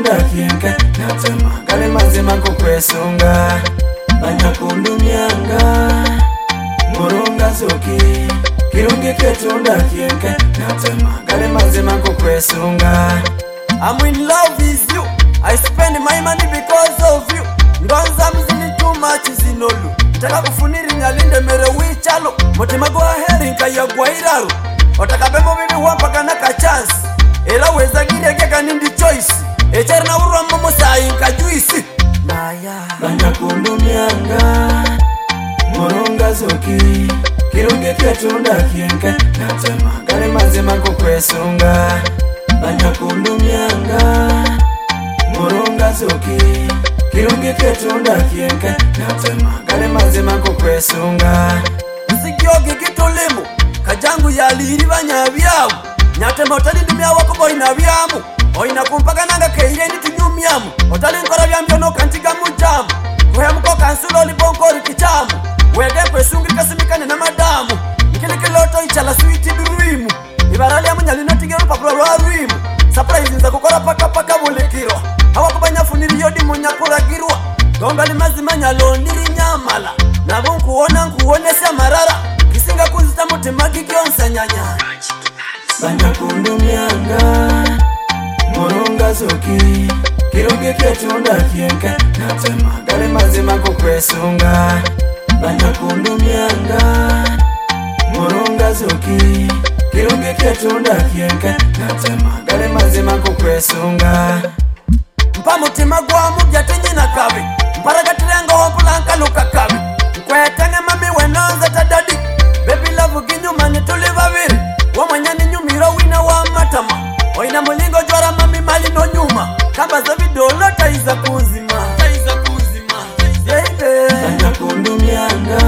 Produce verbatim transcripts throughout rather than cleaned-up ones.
ketunda kienke natema kale mazima kukwesunga banyakundumyanga murunga zoki kirungi ketunda kienke natema kale mazima kukwesunga. I'm in love with you. I spend my money because of you. Ngonza mzini too much zinolu. Taka kufuniri nyalinde mere wichalo. Motima go aheri nka ya guairaro. Otaka bemo bibi wapaka na ka chance. Ela weza gide keka nindi choice. Echari na urwa momo saa inka juisi. Naya banyakundumyanga murunga zoki kirungi ketunda kienke natema kale mazima kukwesunga banyakundumyanga murunga zoki kirungi ketunda kienke natema kale mazima kukwesunga. Nsikyogi kitolemo kajangu yaliri banyabyamu nyatema otali ndumya wako boina byamu oina kumpaka nanga keire ni tunyumyamu otali nkora byambyo no kantiga mujamu kuhe mko kansulo libonkori kichamu wege kwesungi kasimikane na madamu nikile kiloto ichala sweet dream ibarali amunyali notigero papula rwa rwimu surprise nza kukora paka paka bulekiro hawa kubanya funiri yodi munya kuragirwa gonga limazima nyalondiri nyamala nabo nkuona nkuone sia marara kisinga kuzita mutima kikionsa nyanya banyakundumyanga murunga zoki kirungi ketunda kienke natema kale mazima kukwesunga banyakundumyanga murunga zoki kirungi ketunda kienke natema kale mazima kukwesunga. mpa mutima gwa mubya tenyina kabi mparagatirenga wampulanka luka kabi nkwetenge mami wenonza tadadi baby love ginyuma nituli babiri wamanyani nyumiro wina wa matama oina mulingo jwara mami mali no nyuma kamba za vidolo taiza kuzima taiza kuzima baby banyakundumyanga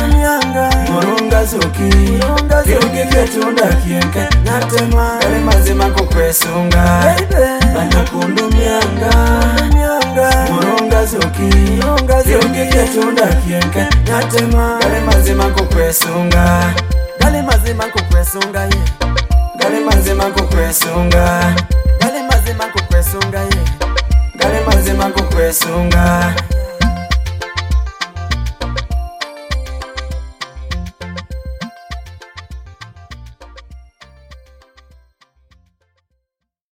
murunga zoki kirungi ketunda kienke natema kale mazima kukwesunga banyakundumyanga murunga zoki kirungi ketunda kienke natema kale mazima kukwesunga. Gali mazima kukwesunga ye Gali mazima kukwesunga Gali mazima kukwesunga ye Gali mazima kukwesunga